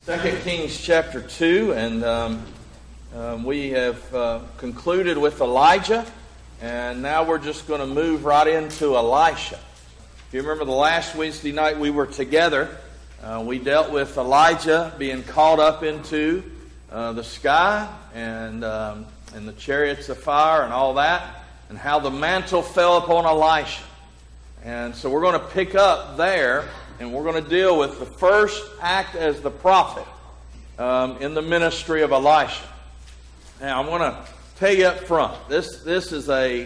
2 Kings chapter 2, and we have concluded with Elijah, and now we're just going to move right into Elisha. If you remember the last Wednesday night we were together, we dealt with Elijah being caught up into the sky and the chariots of fire and all that, and how the mantle fell upon Elisha. And so we're going to pick up there, and we're going to deal with the first act as the prophet in the ministry of Elisha. Now, I'm going to tell you up front, this is a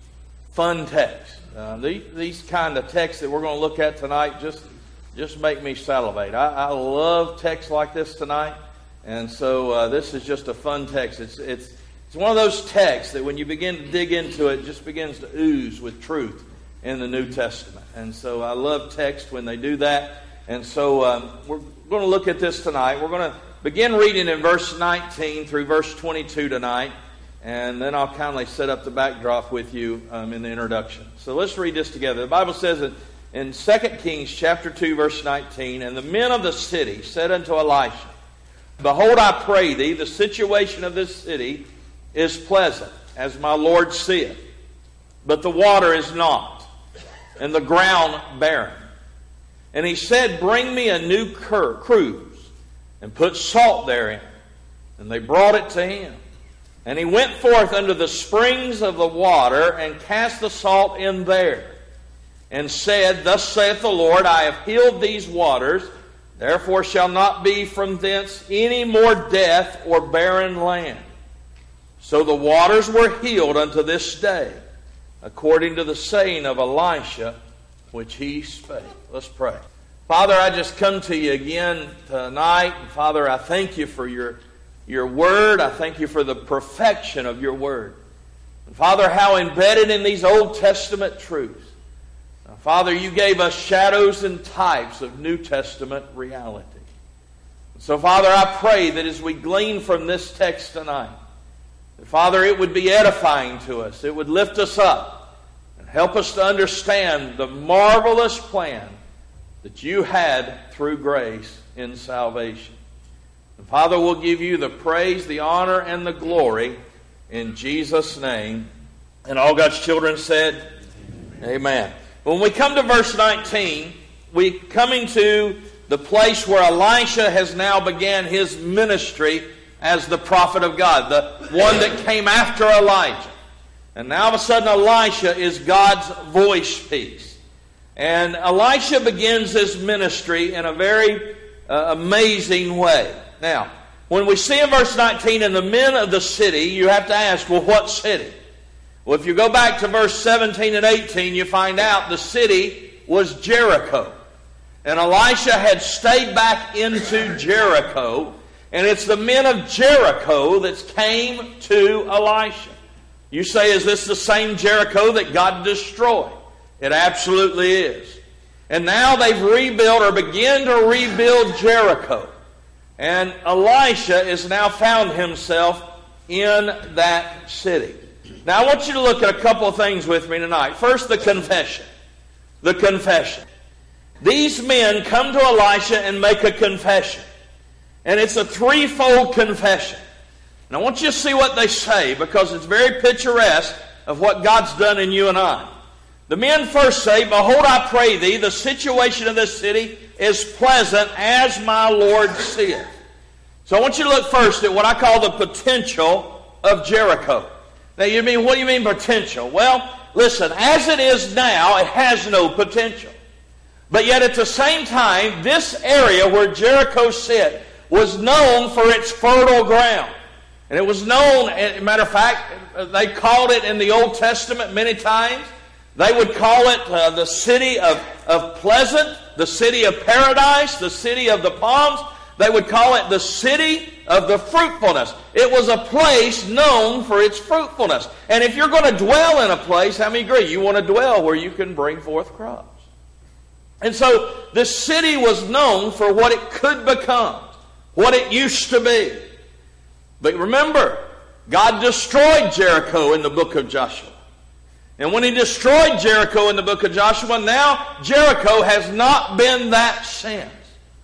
fun text. These kind of texts that we're going to look at tonight just make me salivate. I love texts like this tonight, and so this is just a fun text. It's one of those texts that when you begin to dig into it, just begins to ooze with truth in the New Testament. And so I love text when they do that. And so we're going to look at this tonight. We're going to begin reading in verse 19 through verse 22 tonight. And then I'll kindly set up the backdrop with you in the introduction. So let's read this together. The Bible says in 2 Kings chapter 2 verse 19, "And the men of the city said unto Elisha, Behold, I pray thee, the situation of this city is pleasant, as my Lord seeth. But the water is not, and the ground barren. And he said, Bring me a new cruse, and put salt therein. And they brought it to him. And he went forth unto the springs of the water, and cast the salt in there. And said, Thus saith the Lord, I have healed these waters, therefore shall not be from thence any more death or barren land. So the waters were healed unto this day, according to the saying of Elisha, which he spake." Let's pray. Father, I just come to you again tonight. And Father, I thank you for your word. I thank you for the perfection of your word. And Father, how embedded in these Old Testament truths. Now, Father, you gave us shadows and types of New Testament reality. So, Father, I pray that as we glean from this text tonight, Father, it would be edifying to us. It would lift us up and help us to understand the marvelous plan that you had through grace in salvation. And Father, we'll give you the praise, the honor, and the glory in Jesus' name. And all God's children said, Amen. When we come to verse 19, we coming to the place where Elisha has now began his ministry as the prophet of God, the one that came after Elijah. And now all of a sudden Elisha is God's voice piece. And Elisha begins his ministry in a very amazing way. Now, when we see in verse 19, "And the men of the city," you have to ask, well, what city? Well, if you go back to verse 17 and 18, you find out the city was Jericho. And Elisha had stayed back into Jericho. And it's the men of Jericho that came to Elisha. You say, is this the same Jericho that God destroyed? It absolutely is. And now they've rebuilt or begin to rebuild Jericho. And Elisha is now found himself in that city. Now I want you to look at a couple of things with me tonight. First, the confession. The confession. These men come to Elisha and make a confession. And it's a threefold confession. And I want you to see what they say, because it's very picturesque of what God's done in you and I. The men first say, "Behold, I pray thee, the situation of this city is pleasant, as my Lord seeth." So I want you to look first at what I call the potential of Jericho. Now you mean, what do you mean potential? Well, listen, as it is now, it has no potential. But yet at the same time, this area where Jericho sit was known for its fertile ground. And it was known, as a matter of fact, they called it in the Old Testament many times. They would call it the city of pleasant, the city of paradise, the city of the palms. They would call it the city of the fruitfulness. It was a place known for its fruitfulness. And if you're going to dwell in a place, how many agree? You want to dwell where you can bring forth crops. And so this city was known for what it could become, what it used to be. But remember, God destroyed Jericho in the book of Joshua. And when he destroyed Jericho in the book of Joshua, now Jericho has not been that since.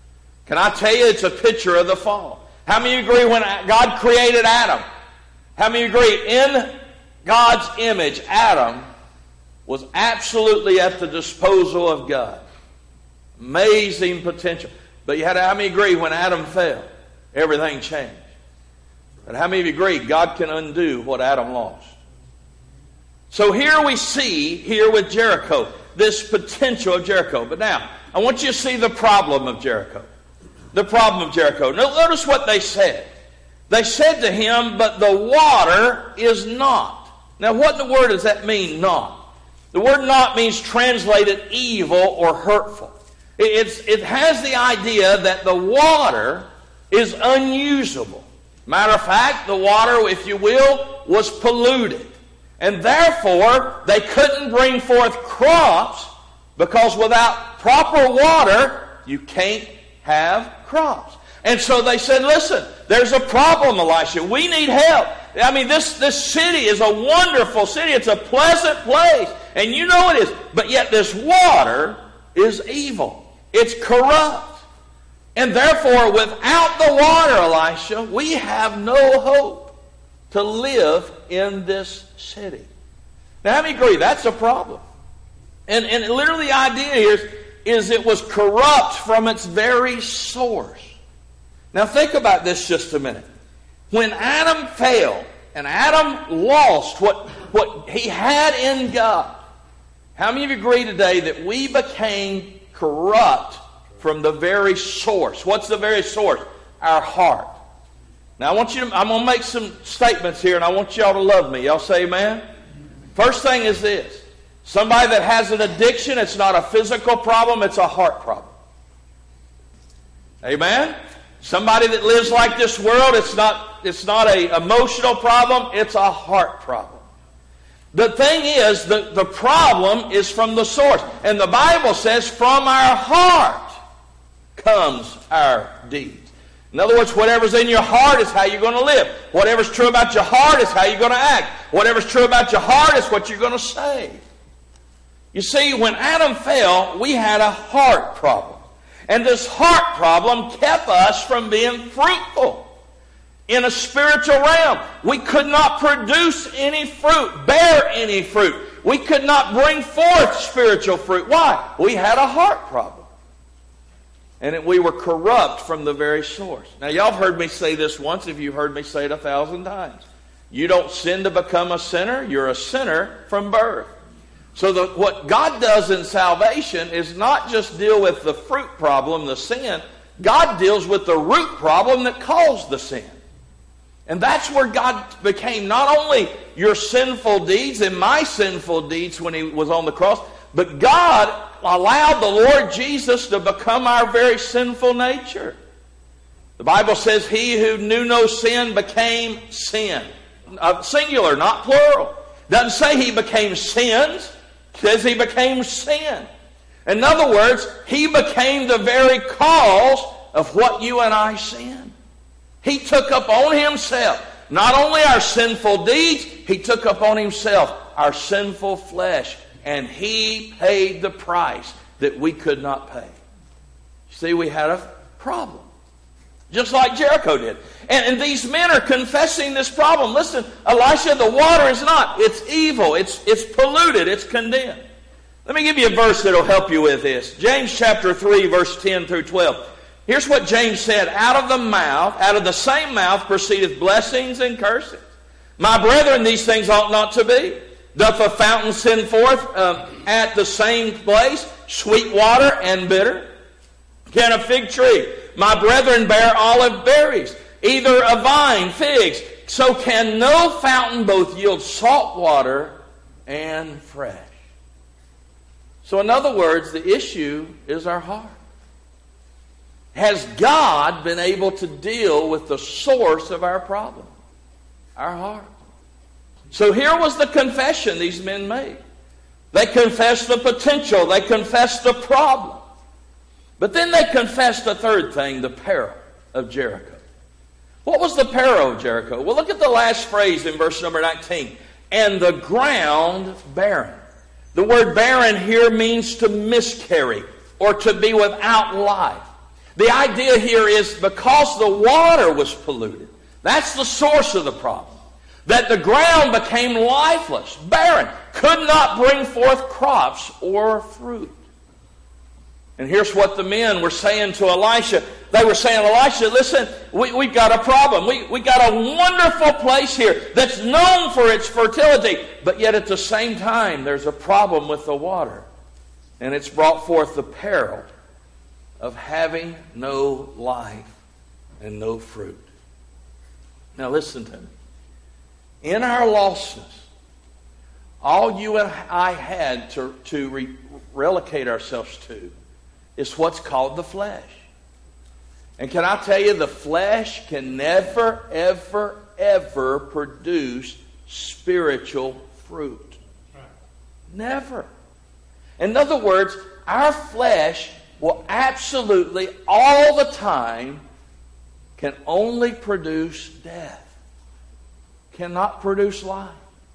Can I tell you, it's a picture of the fall. How many agree when God created Adam? How many agree in God's image, Adam was absolutely at the disposal of God? Amazing potential. But how many agree when Adam fell, everything changed? But how many of you agree God can undo what Adam lost? So here we see, here with Jericho, this potential of Jericho. But now, I want you to see the problem of Jericho. The problem of Jericho. Notice what they said. They said to him, but the water is not. Now, what in the word does that mean, not? The word not means translated evil or hurtful. It has the idea that the water is unusable. Matter of fact, the water, if you will, was polluted. And therefore, they couldn't bring forth crops because without proper water, you can't have crops. And so they said, listen, there's a problem, Elisha. We need help. I mean, this city is a wonderful city. It's a pleasant place. And you know it is. But yet this water is evil. It's corrupt. And therefore, without the water, Elisha, we have no hope to live in this city. Now, how many agree that's a problem? And literally the idea here is it was corrupt from its very source. Now think about this just a minute. When Adam failed and Adam lost what he had in God, how many of you agree today that we became corrupt from the very source? What's the very source? Our heart. Now I'm going to make some statements here and I want y'all to love me. Y'all say amen? First thing is this. Somebody that has an addiction, it's not a physical problem, it's a heart problem. Amen? Somebody that lives like this world, it's not an emotional problem, it's a heart problem. The thing is, the problem is from the source. And the Bible says, from our heart comes our deeds. In other words, whatever's in your heart is how you're going to live. Whatever's true about your heart is how you're going to act. Whatever's true about your heart is what you're going to say. You see, when Adam fell, we had a heart problem. And this heart problem kept us from being fruitful in a spiritual realm. We could not produce any fruit, bear any fruit. We could not bring forth spiritual fruit. Why? We had a heart problem. And we were corrupt from the very source. Now, y'all have heard me say this once, if you've heard me say it 1,000 times. You don't sin to become a sinner. You're a sinner from birth. So what God does in salvation is not just deal with the fruit problem, the sin. God deals with the root problem that caused the sin. And that's where God became not only your sinful deeds and my sinful deeds when he was on the cross, but God allowed the Lord Jesus to become our very sinful nature. The Bible says he who knew no sin became sin. Singular, not plural. Doesn't say he became sins. It says he became sin. In other words, he became the very cause of what you and I sin. He took up on himself not only our sinful deeds, he took up on himself our sinful flesh. And he paid the price that we could not pay. See, we had a problem. Just like Jericho did. And these men are confessing this problem. Listen, Elisha, the water is not. It's evil. It's polluted. It's condemned. Let me give you a verse that will help you with this. James chapter 3, verse 10 through 12. Here's what James said. Out of the same mouth proceedeth blessings and cursings. My brethren, these things ought not to be. Doth a fountain send forth at the same place sweet water and bitter? Can a fig tree, my brethren, bear olive berries? Either a vine, figs. So can no fountain both yield salt water and fresh. So in other words, the issue is our heart. Has God been able to deal with the source of our problem? Our heart. So here was the confession these men made. They confessed the potential. They confessed the problem. But then they confessed a third thing, the peril of Jericho. What was the peril of Jericho? Well, look at the last phrase in verse number 19. And the ground barren. The word barren here means to miscarry or to be without life. The idea here is because the water was polluted. That's the source of the problem. That the ground became lifeless, barren, could not bring forth crops or fruit. And here's what the men were saying to Elisha. They were saying, Elisha, listen, we've got a problem. We got a wonderful place here that's known for its fertility. But yet at the same time, there's a problem with the water. And it's brought forth the peril of having no life and no fruit. Now listen to me. In our lostness, all you and I had to relegate ourselves to is what's called the flesh. And can I tell you, the flesh can never, ever, ever produce spiritual fruit. Never. In other words, our flesh will absolutely, all the time, can only produce death. Cannot produce life.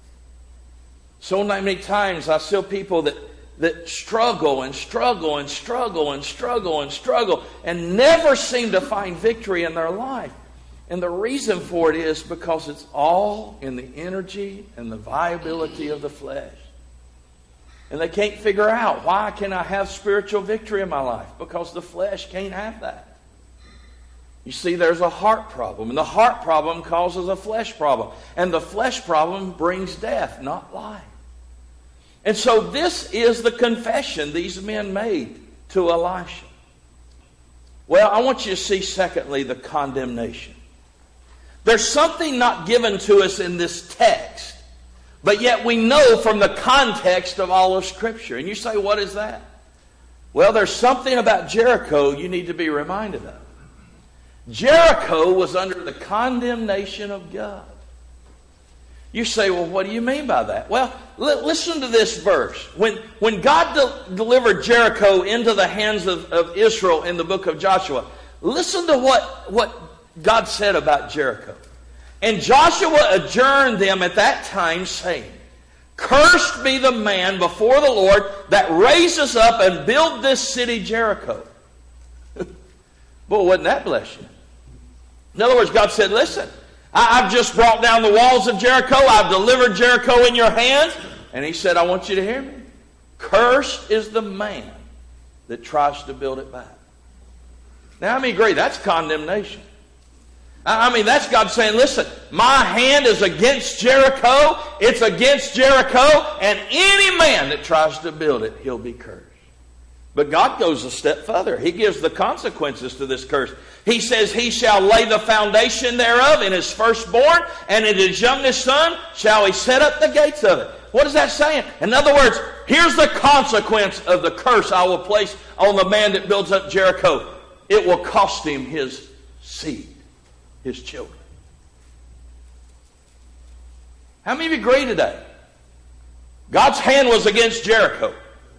So many times I see people that struggle and struggle and struggle and struggle and struggle and never seem to find victory in their life. And the reason for it is because it's all in the energy and the viability of the flesh. And they can't figure out, why can I have spiritual victory in my life? Because the flesh can't have that. You see, there's a heart problem, and the heart problem causes a flesh problem. And the flesh problem brings death, not life. And so this is the confession these men made to Elisha. Well, I want you to see, secondly, the condemnation. There's something not given to us in this text, but yet we know from the context of all of Scripture. And you say, what is that? Well, there's something about Jericho you need to be reminded of. Jericho was under the condemnation of God. You say, well, what do you mean by that? Well, listen to this verse. When God delivered Jericho into the hands of Israel in the book of Joshua, listen to what God said about Jericho. And Joshua adjourned them at that time, saying, Cursed be the man before the Lord that raises up and build this city Jericho. Boy, wouldn't that bless you? In other words, God said, listen, I've just brought down the walls of Jericho. I've delivered Jericho in your hands. And he said, I want you to hear me. Cursed is the man that tries to build it back. Now, how many agree? That's condemnation. I mean, that's God saying, listen, my hand is against Jericho. It's against Jericho. And any man that tries to build it, he'll be cursed. But God goes a step further. He gives the consequences to this curse. He says, He shall lay the foundation thereof in his firstborn, and in his youngest son shall he set up the gates of it. What is that saying? In other words, here's the consequence of the curse I will place on the man that builds up Jericho. It will cost him his seed, his children. How many of you agree today? God's hand was against Jericho.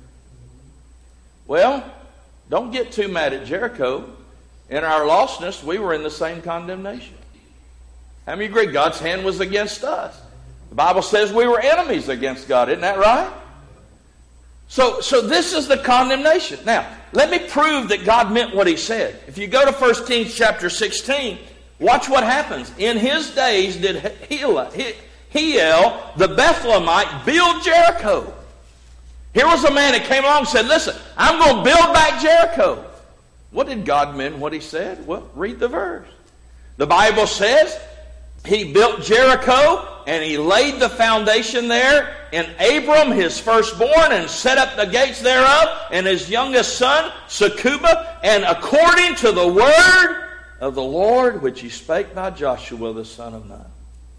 Well, don't get too mad at Jericho. In our lostness, we were in the same condemnation. How many agree God's hand was against us? The Bible says we were enemies against God. Isn't that right? So this is the condemnation. Now, let me prove that God meant what He said. If you go to 1 Kings chapter 16, watch what happens. In his days did Hiel, the Bethlehemite, build Jericho. Here was a man that came along and said, listen, I'm going to build back Jericho. What did God mean what He said? Well, read the verse. The Bible says He built Jericho and He laid the foundation there in Abram, his firstborn, and set up the gates thereof, and his youngest son, Sekubah, and according to the word of the Lord, which He spake by Joshua the son of Nun.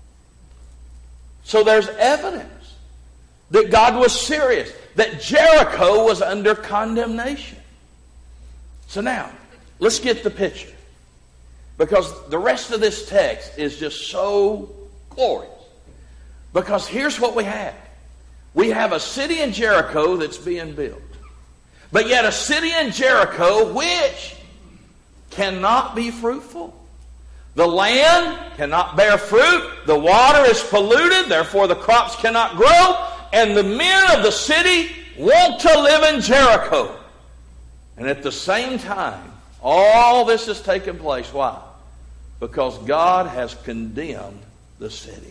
So there's evidence that God was serious, that Jericho was under condemnation. So now, let's get the picture. Because the rest of this text is just so glorious. Because here's what we have. We have a city in Jericho that's being built. But yet a city in Jericho which cannot be fruitful. The land cannot bear fruit. The water is polluted. Therefore the crops cannot grow. And the men of the city want to live in Jericho. And at the same time, All this has taken place. Why? Because God has condemned the city.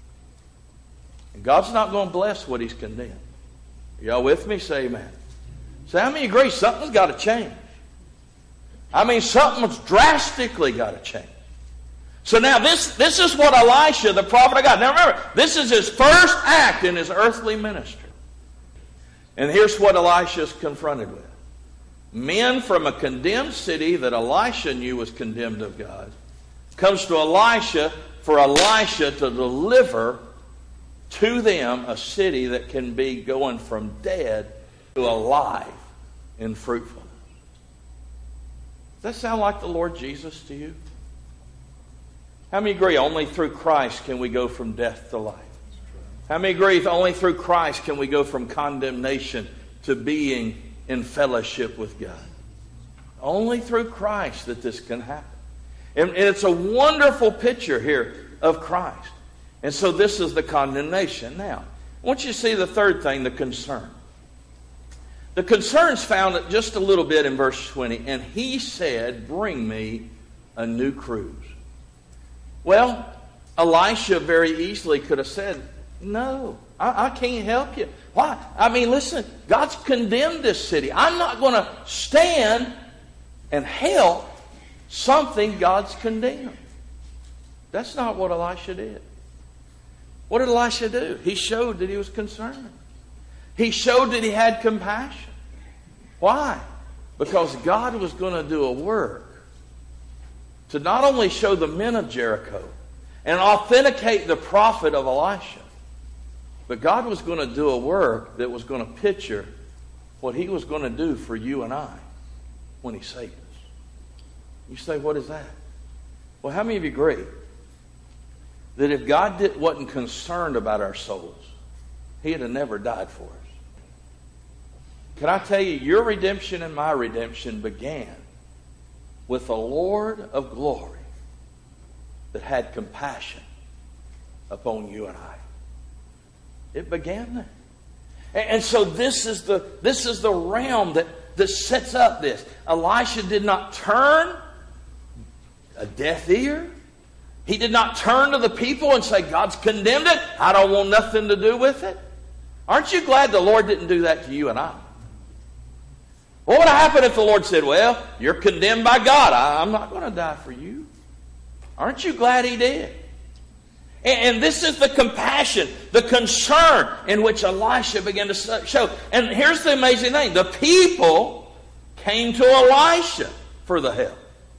And God's not going to bless what He's condemned. Y'all with me? Say amen. So how many agree something's got to change? I mean, something's drastically got to change. So now this is what Elisha, the prophet of God. Now remember, this is his first act in his earthly ministry. And here's what Elisha is confronted with. Men from a condemned city that Elisha knew was condemned of God comes to Elisha for Elisha to deliver to them a city that can be going from dead to alive in fruitfulness. Does that sound like the Lord Jesus to you? How many agree only through Christ can we go from death to life? How many agree only through Christ can we go from condemnation to being in fellowship with God? Only through Christ that this can happen. And it's a wonderful picture here of Christ. And so this is the condemnation. Now, I want you to see the third thing, the concern. The concern's found just a little bit in verse 20. And he said, bring me a new cruse. Well, Elisha very easily could have said, no, I can't help you. Why? I mean, listen, God's condemned this city. I'm not going to stand and help something God's condemned. That's not what Elisha did. What did Elisha do? He showed that he was concerned. He showed that he had compassion. Why? Because God was going to do a work to not only show the men of Jericho and authenticate the prophet of Elisha, but God was going to do a work that was going to picture what He was going to do for you and I when He saved us. You say, what is that? Well, how many of you agree that if God wasn't concerned about our souls, He'd have never died for us? Can I tell you, your redemption and my redemption began with the Lord of glory that had compassion upon you and I. It began there. And so this is the realm that sets up this. Elisha did not turn a deaf ear. He did not turn to the people and say, God's condemned it. I don't want nothing to do with it. Aren't you glad the Lord didn't do that to you and I? What would happen if the Lord said, well, you're condemned by God. I'm not going to die for you. Aren't you glad He did? And this is the compassion, the concern in which Elisha began to show. And here's the amazing thing. The people came to Elisha for the help.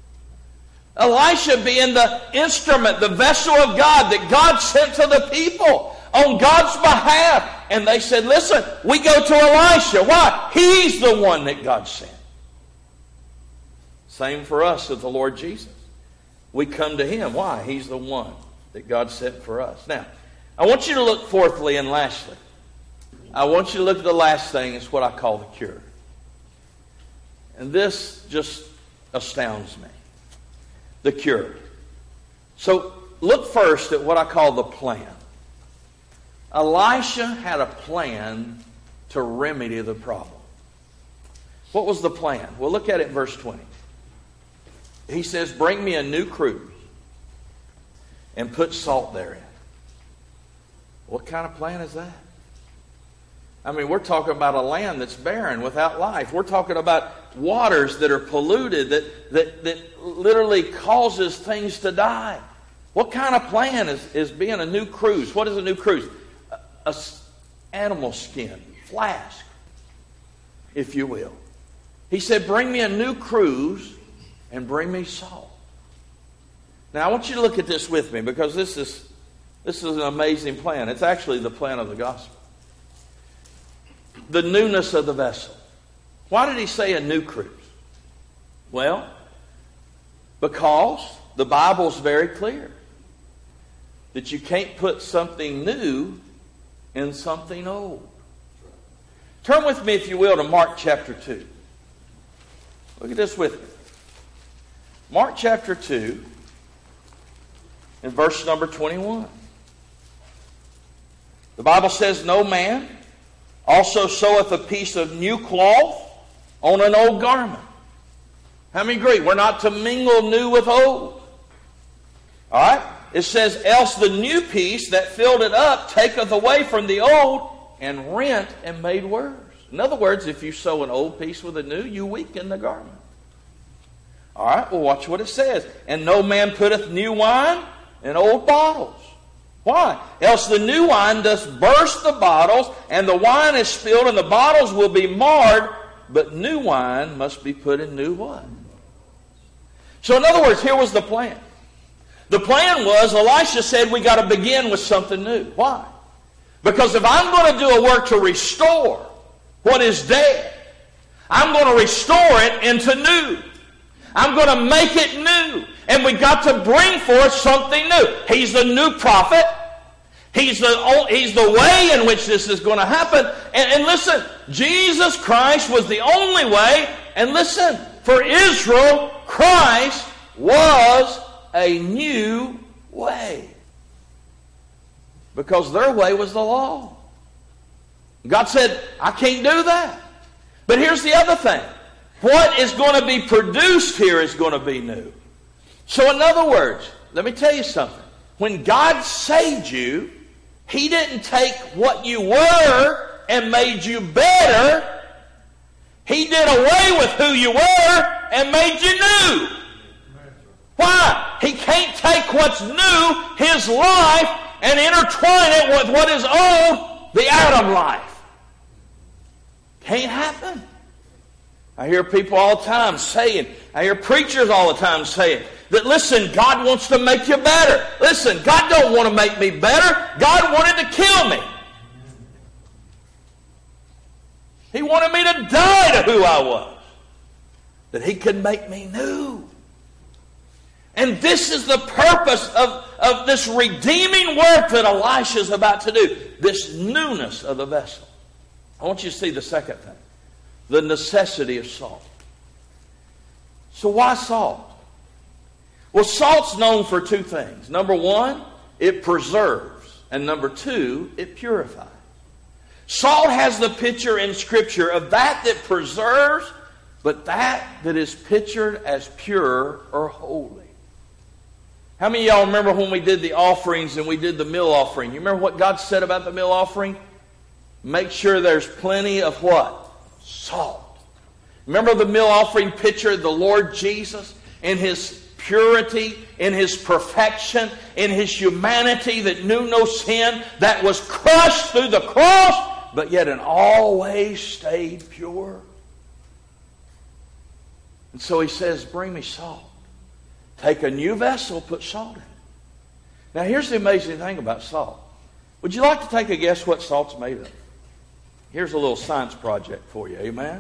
Elisha being the instrument, the vessel of God that God sent to the people on God's behalf. And they said, listen, we go to Elisha. Why? He's the one that God sent. Same for us with the Lord Jesus. We come to Him. Why? He's the one that God sent for us. Now, I want you to look fourthly and lastly. I want you to look at the last thing. It's what I call the cure. And this just astounds me. The cure. So look first at what I call the plan. Elisha had a plan to remedy the problem. What was the plan? Well, look at it in verse 20. He says, bring me a new cruse and put salt therein. What kind of plan is that? I mean, we're talking about a land that's barren, without life. We're talking about waters that are polluted, that literally causes things to die. What kind of plan is being a new cruse? What is a new cruse? A animal skin flask, if you will. He said, bring me a new cruse and bring me salt. Now, I want you to look at this with me, because this is an amazing plan. It's actually the plan of the gospel. The newness of the vessel. Why did he say a new cruse? Well, because the Bible's very clear that you can't put something new in something old. Turn with me, if you will, to Mark chapter 2. Look at this with me. Mark chapter 2 and verse number 21. The Bible says, no man also seweth a piece of new cloth on an old garment. How many agree? We're not to mingle new with old. All right? It says, else the new piece that filled it up taketh away from the old and rent and made worse. In other words, if you sew an old piece with a new, you weaken the garment. All right, well, watch what it says. And no man putteth new wine in old bottles. Why? Else the new wine doth burst the bottles, and the wine is spilled, and the bottles will be marred, but new wine must be put in new what? So in other words, here was the plan. The plan was, Elisha said, we got to begin with something new. Why? Because if I'm going to do a work to restore what is dead, I'm going to restore it into new. I'm going to make it new. And we got to bring forth something new. He's the new prophet. He's the way in which this is going to happen. And listen, Jesus Christ was the only way. And listen, for Israel, Christ was a new way. Because their way was the law. God said, I can't do that. But here's the other thing. What is going to be produced here is going to be new. So in other words, let me tell you something. When God saved you, He didn't take what you were and made you better. He did away with who you were and made you new. Why? He can't take what's new, His life, and intertwine it with what is old, the Adam life. Can't happen. I hear people all the time saying, I hear preachers all the time saying, that listen, God wants to make you better. Listen, God don't want to make me better. God wanted to kill me. He wanted me to die to who I was, that He could make me new. And this is the purpose of this redeeming work that Elisha is about to do. This newness of the vessel. I want you to see the second thing. The necessity of salt. So why salt? Well, salt's known for two things. Number one, it preserves. And number two, it purifies. Salt has the picture in Scripture of that preserves, but that is pictured as pure or holy. How many of y'all remember when we did the offerings and we did the meal offering? You remember what God said about the meal offering? Make sure there's plenty of what? Salt. Remember the meal offering picture of the Lord Jesus in His purity, in His perfection, in His humanity that knew no sin, that was crushed through the cross, but yet in all ways stayed pure. And so He says, bring me salt. Take a new vessel, put salt in it. Now here's the amazing thing about salt. Would you like to take a guess what salt's made of? Here's a little science project for you, amen?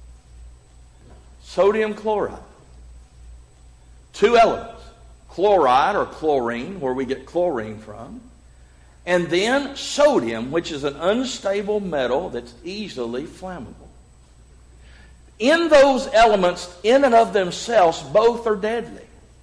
Sodium chloride. Two elements. Chloride or chlorine, where we get chlorine from. And then sodium, which is an unstable metal that's easily flammable. In those elements, in and of themselves, both are deadly.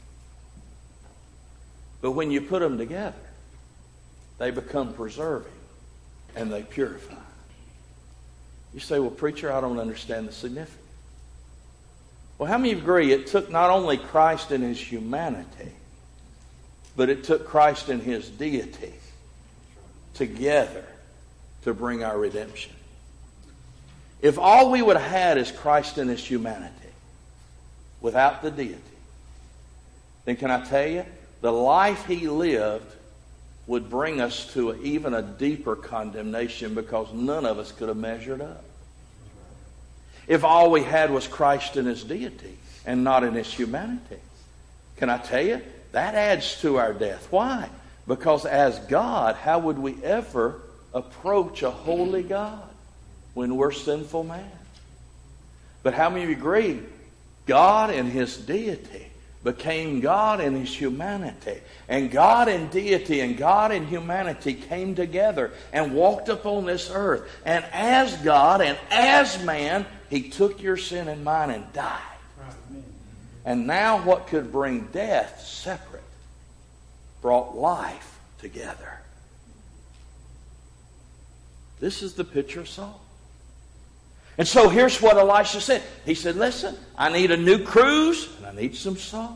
But when you put them together, they become preserving and they purify. You say, well, preacher, I don't understand the significance. Well, how many agree it took not only Christ in His humanity, but it took Christ in His deity together to bring our redemption? If all we would have had is Christ in His humanity without the deity, then can I tell you, the life He lived would bring us to even a deeper condemnation because none of us could have measured up. If all we had was Christ in His deity and not in His humanity, can I tell you, that adds to our death. Why? Because as God, how would we ever approach a holy God when we're sinful man? But how many of you agree? God in His deity became God in His humanity. And God in deity and God in humanity came together and walked upon this earth. And as God and as man, He took your sin and mine and died. And now what could bring death separate brought life together. This is the picture of salt. And so here's what Elisha said. He said, listen, I need a new cruse and I need some salt.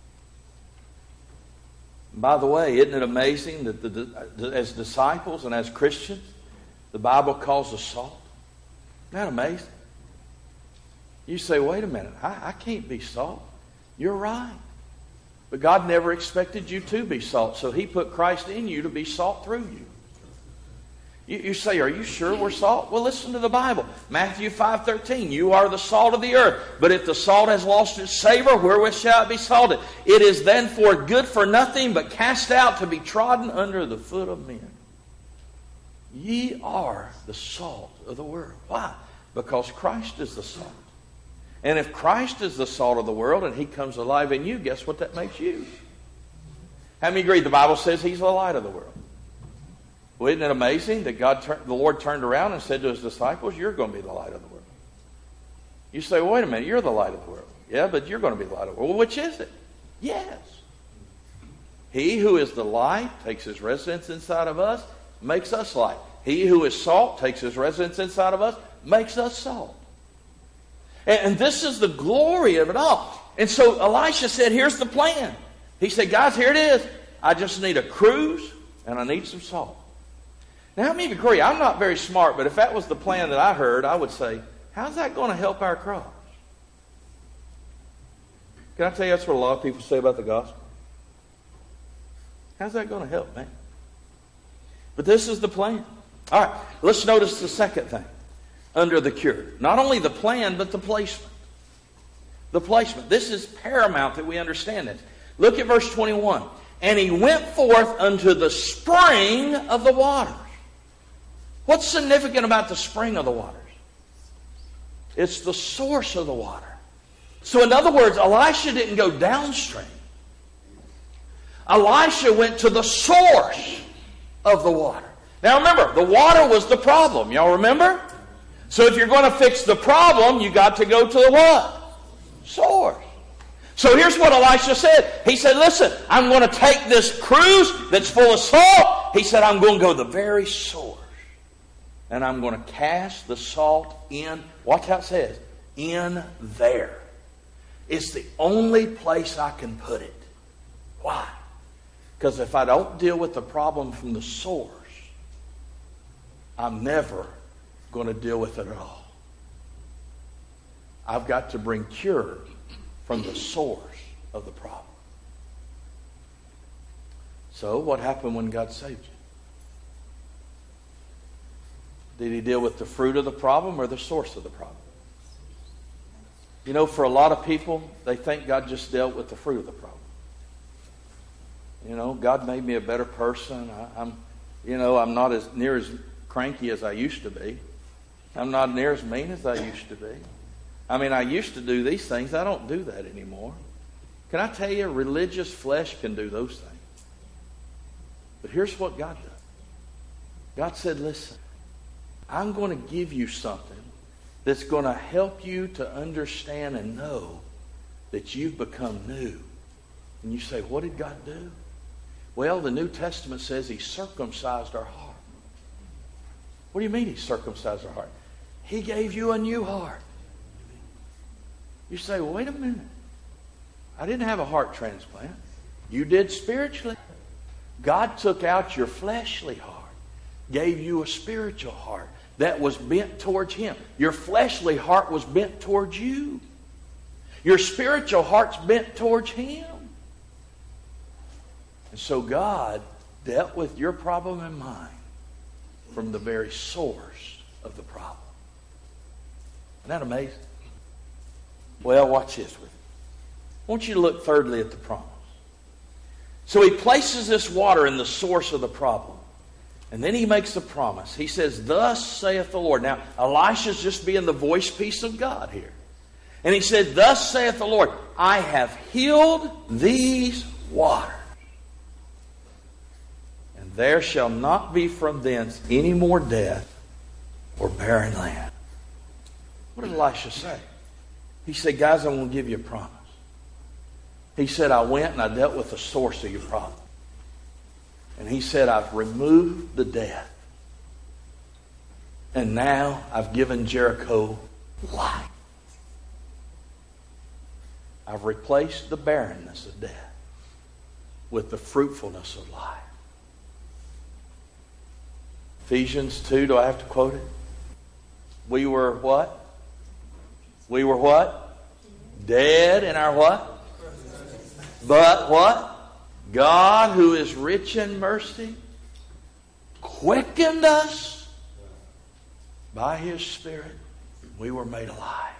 And by the way, isn't it amazing that as disciples and as Christians, the Bible calls us salt? Isn't that amazing? You say, wait a minute, I can't be salt. You're right. But God never expected you to be salt, so He put Christ in you to be salt through you. You say, are you sure we're salt? Well, listen to the Bible. Matthew 5:13, you are the salt of the earth. But if the salt has lost its savor, wherewith shall it be salted? It is then for good for nothing, but cast out to be trodden under the foot of men. Ye are the salt of the world. Why? Because Christ is the salt. And if Christ is the salt of the world and He comes alive in you, guess what that makes you? How many agree the Bible says He's the light of the world? Well, isn't it amazing that the Lord turned around and said to His disciples, you're going to be the light of the world. You say, wait a minute, you're the light of the world. Yeah, but you're going to be the light of the world. Well, which is it? Yes. He who is the light takes His residence inside of us, makes us light. He who is salt takes His residence inside of us, makes us salt. And this is the glory of it all. And so Elisha said, here's the plan. He said, guys, here it is. I just need a cruse and I need some salt. Now, how many of you agree? I'm not very smart, but if that was the plan that I heard, I would say, how's that going to help our crops? Can I tell you that's what a lot of people say about the gospel? How's that going to help, man? But this is the plan. All right, let's notice the second thing under the cure. Not only the plan, but the placement. The placement. This is paramount that we understand this. Look at verse 21. And he went forth unto the spring of the waters. What's significant about the spring of the waters? It's the source of the water. So in other words, Elisha didn't go downstream. Elisha went to the source of the water. Now remember, the water was the problem. Y'all remember? So if you're going to fix the problem, you got to go to the what? Source. So here's what Elisha said. He said, listen, I'm going to take this cruse that's full of salt. He said, I'm going to go to the very source. And I'm going to cast the salt in. Watch how it says. In there. It's the only place I can put it. Why? Because if I don't deal with the problem from the source, I'm never going to deal with it at all. I've got to bring cure from the source of the problem. So what happened when God saved you? Did He deal with the fruit of the problem or the source of the problem? You know, for a lot of people, they think God just dealt with the fruit of the problem. You know, God made me a better person. I'm not as near as cranky as I used to be. I'm not near as mean as I used to be. I mean, I used to do these things. I don't do that anymore. Can I tell you, religious flesh can do those things. But here's what God does. God said, listen, I'm going to give you something that's going to help you to understand and know that you've become new. And you say, what did God do? Well, the New Testament says He circumcised our heart. What do you mean He circumcised our heart? He gave you a new heart. You say, well, wait a minute. I didn't have a heart transplant. You did spiritually. God took out your fleshly heart, gave you a spiritual heart that was bent towards Him. Your fleshly heart was bent towards you. Your spiritual heart's bent towards Him. And so God dealt with your problem and mine from the very source of the problem. Isn't that amazing? Well, watch this with me. I want you to look thirdly at the promise. So He places this water in the source of the problem. And then He makes the promise. He says, thus saith the Lord. Now, Elisha's just being the voice piece of God here. And he said, thus saith the Lord, I have healed these waters. And there shall not be from thence any more death or barren land. What did Elisha say? He said, guys, I'm going to give you a promise. He said, I went and I dealt with the source of your problem. And He said, I've removed the death. And now I've given Jericho life. I've replaced the barrenness of death with the fruitfulness of life. Ephesians 2, do I have to quote it? We were what? We were what? Dead in our what? But what? God, who is rich in mercy, quickened us by His Spirit. We were made alive.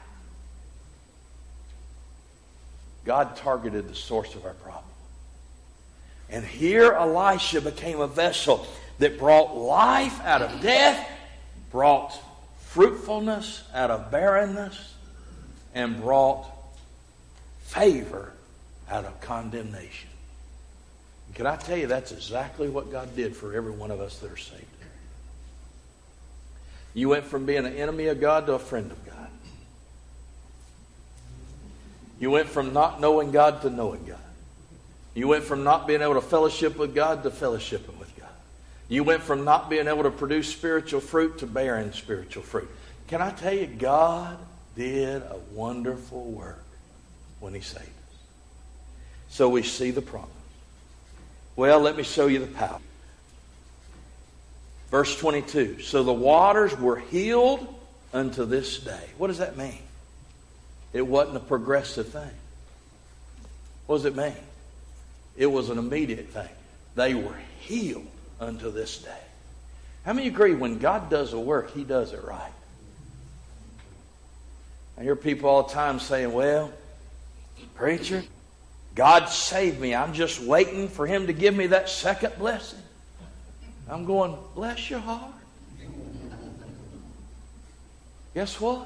God targeted the source of our problem. And here Elisha became a vessel that brought life out of death, brought fruitfulness out of barrenness, and brought favor out of condemnation. And can I tell you, that's exactly what God did for every one of us that are saved. You went from being an enemy of God to a friend of God. You went from not knowing God to knowing God. You went from not being able to fellowship with God to fellowshipping with God. You went from not being able to produce spiritual fruit to bearing spiritual fruit. Can I tell you, God did a wonderful work when He saved us. So we see the promise. Well, let me show you the power. Verse 22. So the waters were healed unto this day. What does that mean? It wasn't a progressive thing. What does it mean? It was an immediate thing. They were healed unto this day. How many agree when God does a work, He does it right? I hear people all the time saying, well, preacher, God saved me. I'm just waiting for Him to give me that second blessing. I'm going, bless your heart. Guess what?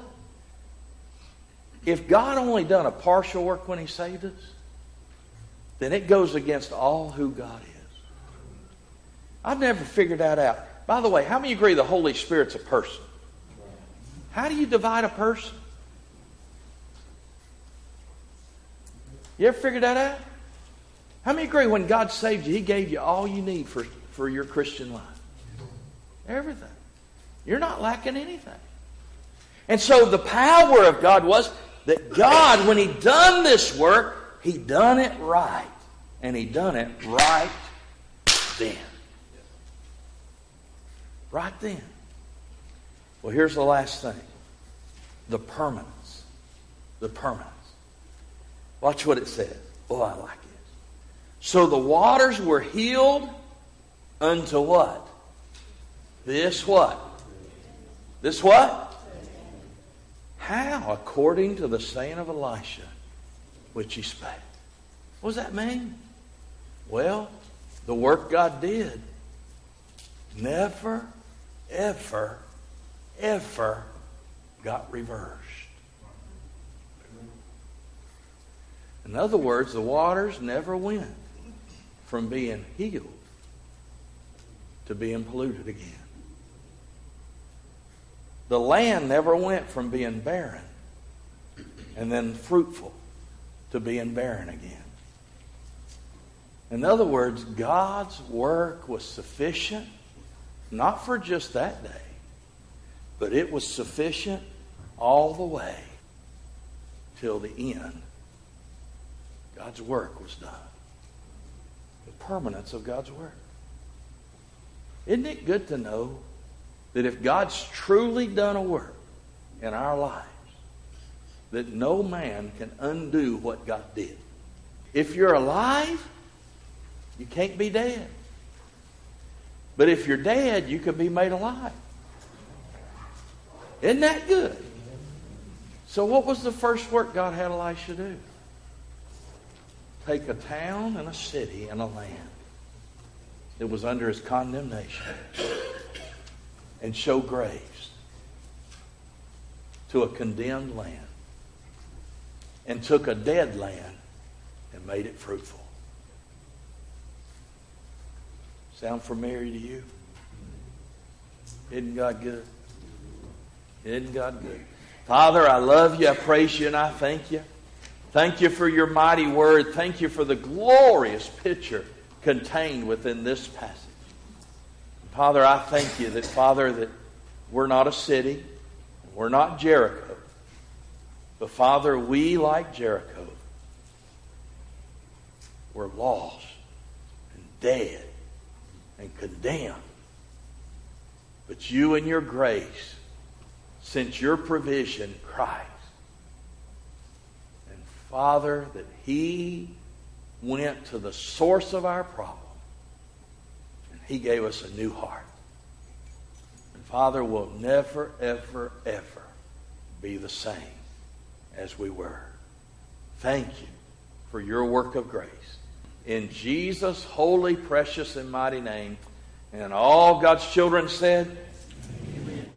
If God only done a partial work when He saved us, then it goes against all who God is. I've never figured that out. By the way, how many agree the Holy Spirit's a person? How do you divide a person? You ever figured that out? How many agree when God saved you, He gave you all you need for your Christian life? Everything. You're not lacking anything. And so the power of God was that God, when He done this work, He done it right. And He done it right then. Right then. Well, here's the last thing. The permanence. The permanence. Watch what it says. Oh, I like it. So the waters were healed unto what? This what? This what? How? According to the saying of Elisha, which he spake. What does that mean? Well, the work God did never, ever, ever got reversed. In other words, the waters never went from being healed to being polluted again. The land never went from being barren and then fruitful to being barren again. In other words, God's work was sufficient, not for just that day, but it was sufficient all the way till the end. God's work was done. The permanence of God's work. Isn't it good to know that if God's truly done a work in our lives, that no man can undo what God did? If you're alive, you can't be dead. But if you're dead, you can be made alive. Isn't that good? So what was the first work God had Elisha do? Take a town and a city and a land that was under his condemnation and show grace to a condemned land, and took a dead land and made it fruitful. Sound familiar to you? Isn't God good? Isn't God good? Father, I love you, I praise you, and I thank you. Thank you for your mighty word. Thank you for the glorious picture contained within this passage. Father, I thank you that, Father, that we're not a city, we're not Jericho, But Father, we, like Jericho, were lost and dead and condemned. But you in your grace sent your provision, Christ. And Father, that He went to the source of our problem. And He gave us a new heart. And Father, we'll never, ever, ever be the same as we were. Thank you for your work of grace. In Jesus' holy, precious, and mighty name. And all God's children said,